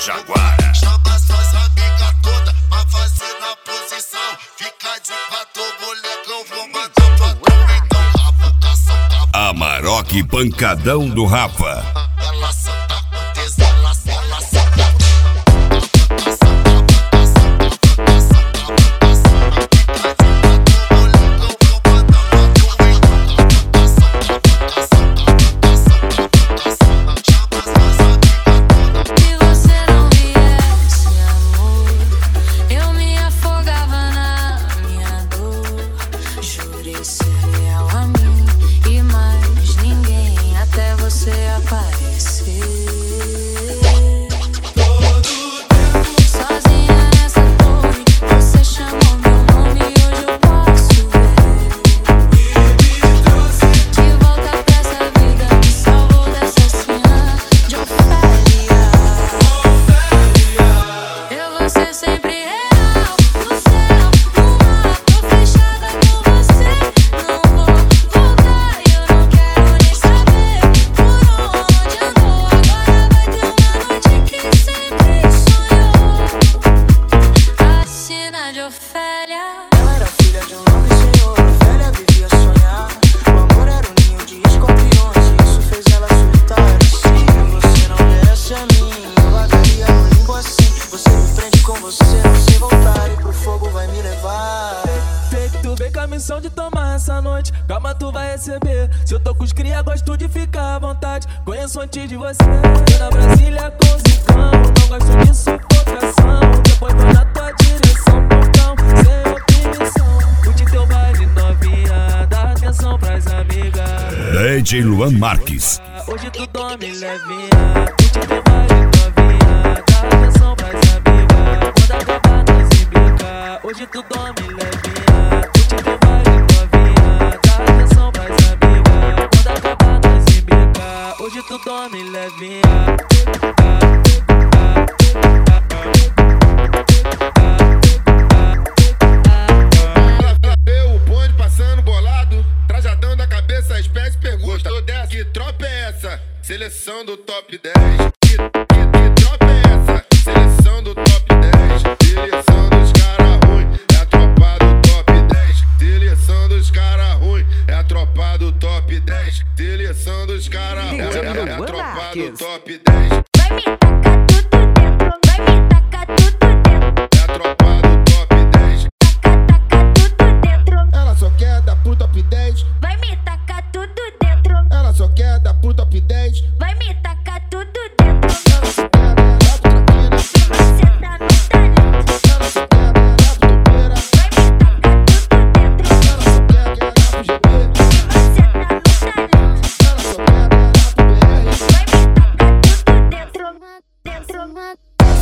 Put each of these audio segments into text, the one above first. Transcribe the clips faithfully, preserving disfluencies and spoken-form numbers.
Jaguara. Chama suas amigas todas pra fazer na posição. Fica de quatro, molecão, vou mandar pra tu. Então, Rafa, caça, capa. Amarok Pancadão do Rafa. Ela senta com tesão, ela ela senta. Ela era filha de um homem senhor, Ofélia vivia sonhar. O amor era um ninho de escorpiões e isso fez ela surtar. Se você não merece a mim, eu largaria no limbo assim. Você me prende com você, não sei voltar e pro fogo vai me levar. Baby, tu vem com a missão de tomar essa noite, calma tu vai receber. Se eu tô com os cria, gosto de ficar à vontade. Conheço antes de você, eu na Brasília com o Zicão. Não gosto de sufocação, depois vou na tua direção. Portão, sem opinião, curte teu baile novinha, dá atenção pras amigas. D J Luan Marques. Hoje tu dorme levinha, curte teu baile novinha, dá atenção pras amigas. Quando acabar nós embica, hoje tu dorme levinha, curte teu baile novinha, dá atenção pras amigas. Quando acabar nós embica, hoje tu dorme levinha. O bonde passando bolado, trajadão da cabeça, espécie pergunta. Gostou dessa? Que tropa é essa? Seleção do top dez. Que, que, que tropa é essa? Seleção do top dez. Seleção dos cara ruim, é a tropa do top dez. Seleção dos cara ruim, é a tropa do top dez. Seleção dos cara ruim, é, é, é a tropa do top dez. Vai me tacar tudo dentro, vai me tacar tudo dentro. É a tropa do top dez. Taca, taca tudo dentro. Ela só quer dar pro top dez. Vai me tacar tudo dentro. Ela só quer dar pro top dez. Vai me tacar tudo dentro. Ela só quer dar pro traquina. Você tá no talento. Ela só quer dar pro topeira. Vai me tacar tudo dentro. Ela só quer dar pro G B. Você tá no talento. Ela só quer dar pro B R. Vai me tacar tudo dentro. Dentro.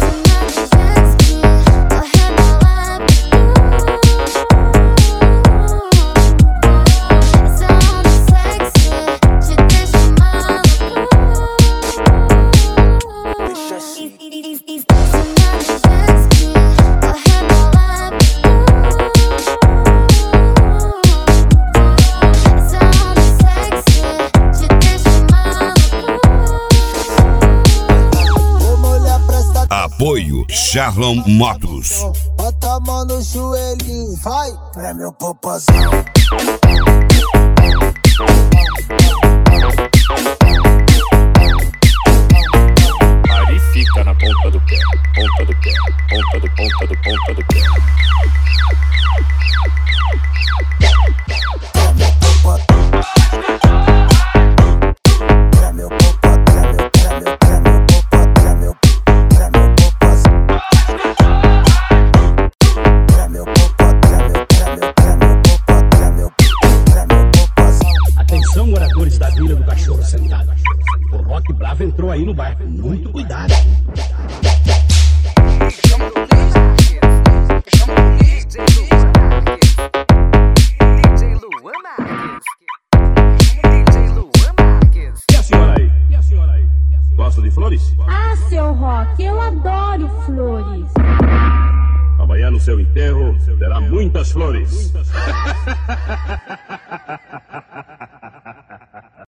Apoio Charlon Motos. Bota a mão no joelhinho, vai, pra meu popozão. Ali fica na ponta do pé, ponta do pé, ponta do ponta do ponta do pé. Pra meu popozão, pra meu, pra meu, pra meu popozão, pra meu, pra meu popozão. Pra meu popozão, pra meu, pra meu, pra meu popozão, pra meu, pra meu popozão. Atenção, moradores da Vila do Cachorro Sentado. O Rock Bravo entrou aí no bairro. Muito cuidado. E a senhora aí? E a senhora aí? Gosta de flores? Ah, seu Rock, eu adoro flores. Amanhã no seu enterro terá muitas flores.